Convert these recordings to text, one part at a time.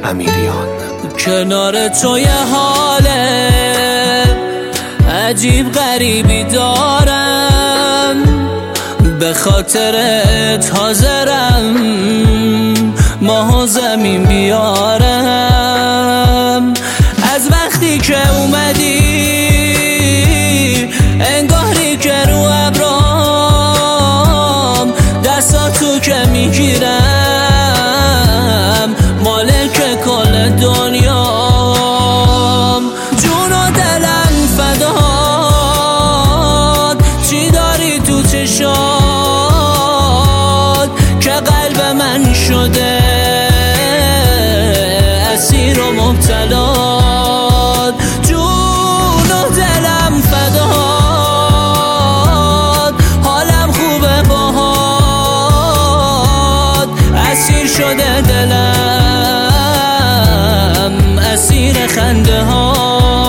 امیریان. کنار تو یه حال عجیب غریبی دارم، به خاطرت حاضرم ماه و زمین بیارم. از وقتی که اومدی انگاری که رو ابرام دستاتو که میگیرم مالک کل دنیام. جون و دلم فدات، چی داری تو چشات که قلب من شده اسیر و مبتلا. جون و دلم فدات، حالم خوبه باهات، اسیر شده دلم اسیر خنده هات.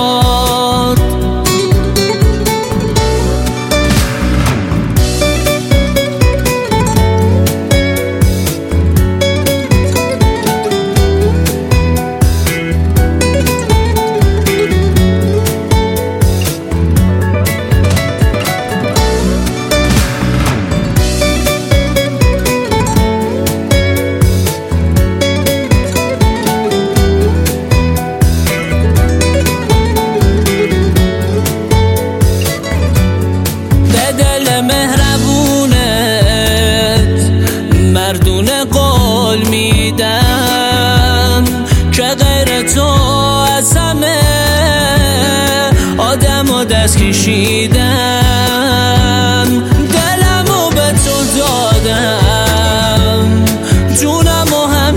مردونه قول میدم که غیر تو از همه آدم و دست کشیدم. دلمو به تو دادم، جونمو هم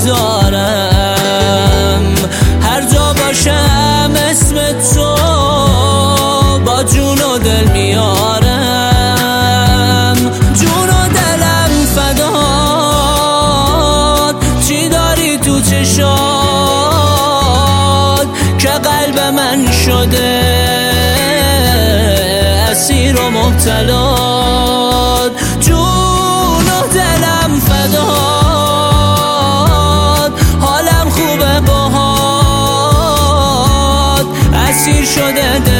میذارم، هر جا باشم اسم تو با جون و دل میارم. جون و دلم فدات، چی داری تو چشات که قلب من شده اسیر و مبتلا. جون و دلم فدات، حالم خوبه باهات، اسیر شده